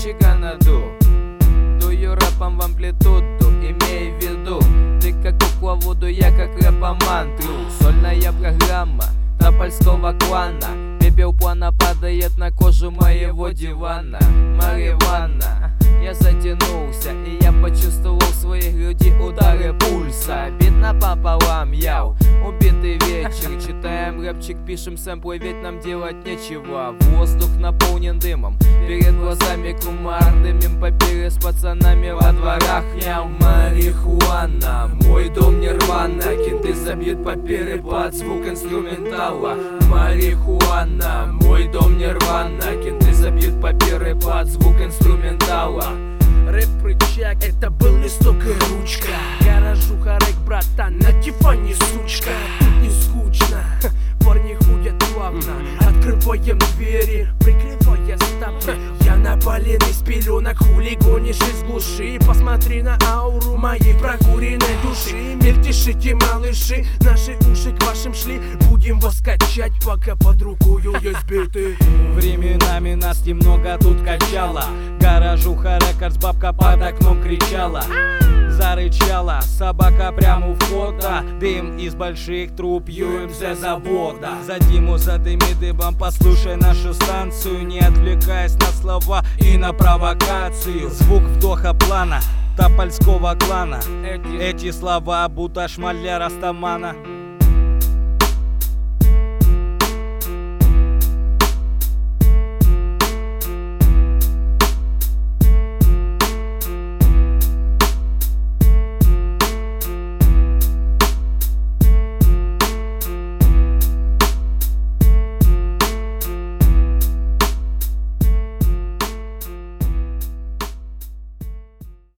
рэпчика наду. Дую рэпом в амплитуду, имей в виду, ты как буква Вуду, я как рэпомантру. Сольная программа топольского клана. Пепел плана падает на кожу моего дивана. Мариванна. Я затянулся, и я почувствовал в своей груди удары пульса. Бит напополам, яу, убитый вечер. Читаем рэпчик, пишем сэмплы, ведь нам делать нечего. Воздух наполнен дымом, перед глазами кумар. Дымим папиры с пацанами во дворах. Яу, марихуана, мой дом нирвана. Кенты забьют папиры под звук инструментала. Марихуана, мой дом нирвана. Кенты забьют папиры под звук инструментала. Рэп-рычаг, это был листок и ручка. Гаражуха, рэк, братан, на диване, сучка. Тут не скучно, парни ходят плавно. Открываем двери, прикрывая стопы. Я напаленный с пеленок, хулиганишь из глуши. Посмотри на ауру моей прокуренной души. Мельтешите, малыши, наши уши к вашим шли. Будем вас качать, пока под рукою есть биты. Временами нас немного тут качало. Гаражуха рекордс, бабка под окном кричала. Зарычала собака прямо у входа. Дым из больших труб ЮМЗ завода. За Диму задыми дыбом, послушай нашу станцию, не отвлекаясь на слова и на провокацию. Звук вдоха плана топольского клана. Эти слова будто шмаля Растамана.